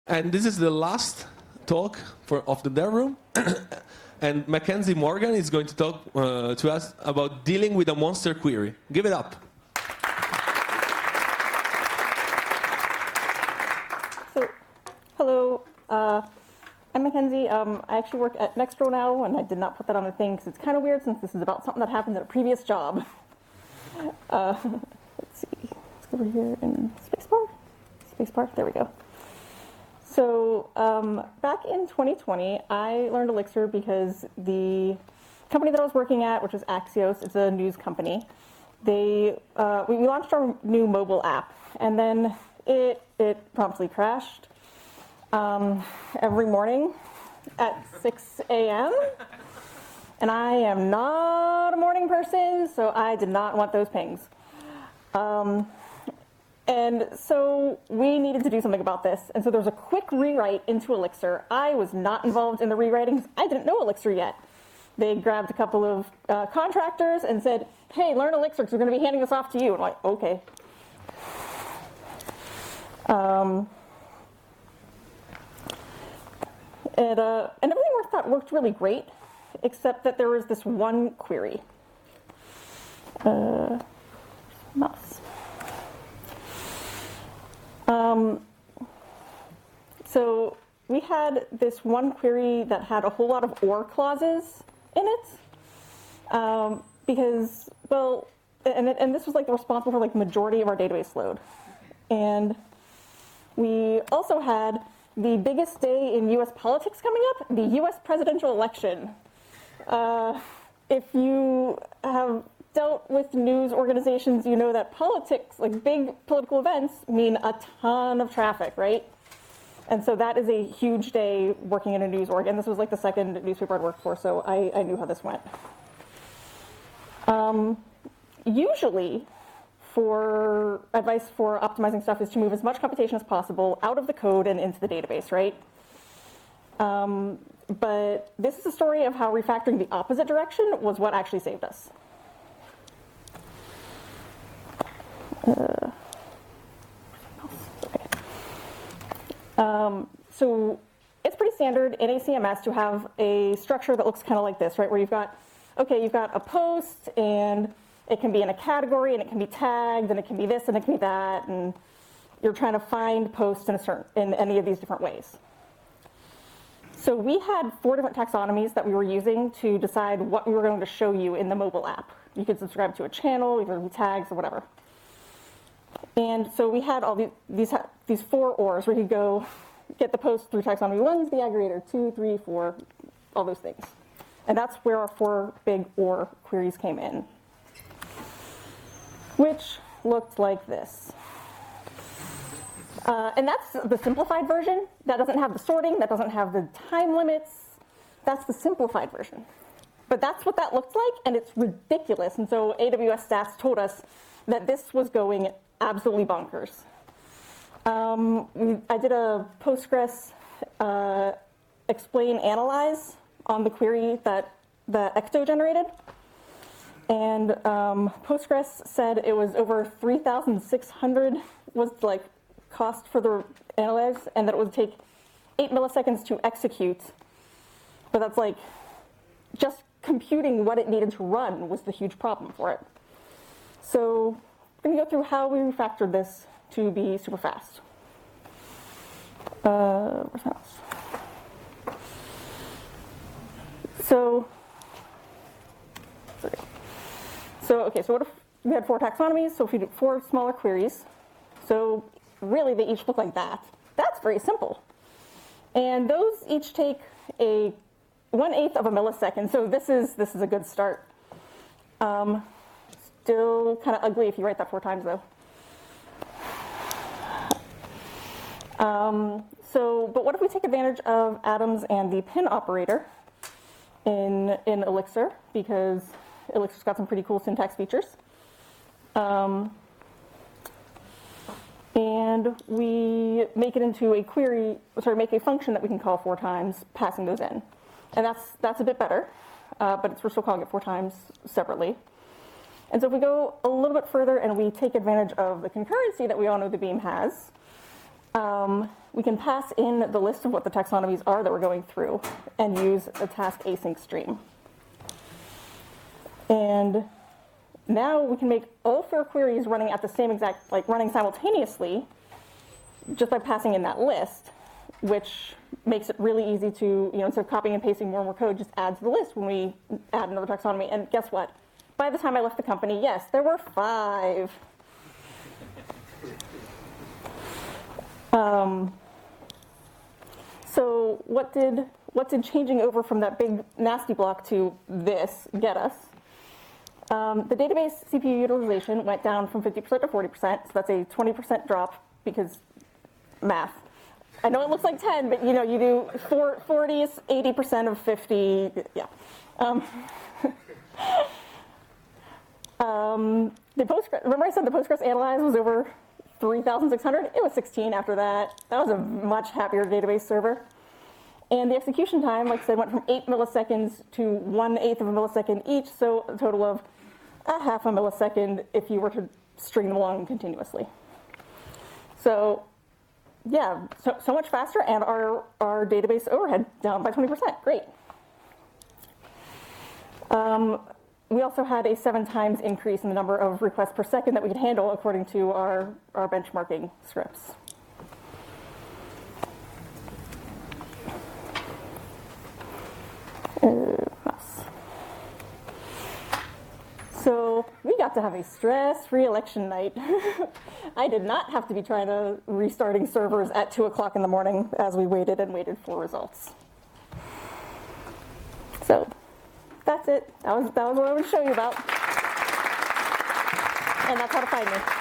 And this is the last talk of the dev room. And Mackenzie Morgan is going to talk to us about dealing with a monster query. Give it up. So, hello. I'm Mackenzie. I actually work at Nextro now, and I did not put that on the thing because it's kind of weird since this is about something that happened at a previous job. Let's see. Let's go over here in Spacebar. Spacebar. There we go. So back in 2020, I learned Elixir because the company that I was working at, which was Axios, it's a news company, we launched our new mobile app, and then it promptly crashed every morning at 6 a.m. And I am not a morning person, so I did not want those pings. And so we needed to do something about this. And so there was a quick rewrite into Elixir. I was not involved in the rewriting. I didn't know Elixir yet. They grabbed a couple of contractors and said, hey, learn Elixir because we're going to be handing this off to you. And I'm like, okay. And everything worked really great, except that there was this one query. Mouse. So we had this one query that had a whole lot of OR clauses in it, because, well, and this was like responsible for like the majority of our database load. And we also had the biggest day in U.S. politics coming up, the U.S. presidential election. If you have dealt with news organizations, you know that politics, like big political events, mean a ton of traffic, right? And so that is a huge day working in a news org. And this was like the second newspaper I'd worked for, so I knew how this went. Usually, for advice for optimizing stuff is to move as much computation as possible out of the code and into the database, right? But this is a story of how refactoring the opposite direction was what actually saved us. So it's pretty standard in a CMS to have a structure that looks kind of like this, right? Where you've got a post, and it can be in a category, and it can be tagged, and it can be this, and it can be that, and you're trying to find posts in any of these different ways. So we had 4 different taxonomies that we were using to decide what we were going to show you in the mobile app. You could subscribe to a channel, either tags or whatever. And so we had all these 4 ORs where you go get the post through taxonomy 1, the aggregator 2, 3, 4, all those things. And that's where our 4 big OR queries came in, which looked like this. And that's the simplified version. That doesn't have the sorting, that doesn't have the time limits. That's the simplified version. But that's what that looks like, and it's ridiculous. And so AWS stats told us that this was going absolutely bonkers. I did a Postgres explain analyze on the query that Ecto generated. And Postgres said it was over 3,600 was like cost for the analyze, and that it would take 8 milliseconds to execute. But that's like just computing what it needed to run was the huge problem for it. So I'm going to go through how we refactored this to be super fast. Where's the mouse? So what if we had 4 taxonomies? So if we did 4 smaller queries, so really they each look like that. That's very simple. And those each take a 1/8 of a millisecond. So this is a good start. Still kind of ugly if you write that 4 times, though. But what if we take advantage of atoms and the pin operator in Elixir, because Elixir's got some pretty cool syntax features. And we make it into a make a function that we can call 4 times, passing those in. And that's a bit better, but we're still calling it 4 times separately. And so if we go a little bit further and we take advantage of the concurrency that we all know the Beam has, We can pass in the list of what the taxonomies are that we're going through and use a task async stream. And now we can make all 4 queries running at the same exact, like running simultaneously, just by passing in that list, which makes it really easy to, instead of copying and pasting more and more code, just add to the list when we add another taxonomy. And guess what? By the time I left the company, yes, there were 5. So what did changing over from that big nasty block to this get us? The database CPU utilization went down from 50% to 40%, so that's a 20% drop because math. I know it looks like 10, but you do 40 is 80% of 50, yeah. Remember I said the Postgres analyze was over 3,600? It was 16 after that. That was a much happier database server. And the execution time, like I said, went from 8 milliseconds to 1/8 of a millisecond each, so a total of a half a millisecond if you were to string them along continuously. So, yeah, so much faster, and our database overhead down by 20%. Great. We also had a 7 times increase in the number of requests per second that we could handle according to our benchmarking scripts. So we got to have a stress-free election night. I did not have to be trying to restarting servers at 2 o'clock in the morning as we waited and waited for results. So that's it. That was what I wanted to show you about. And that's how to find me.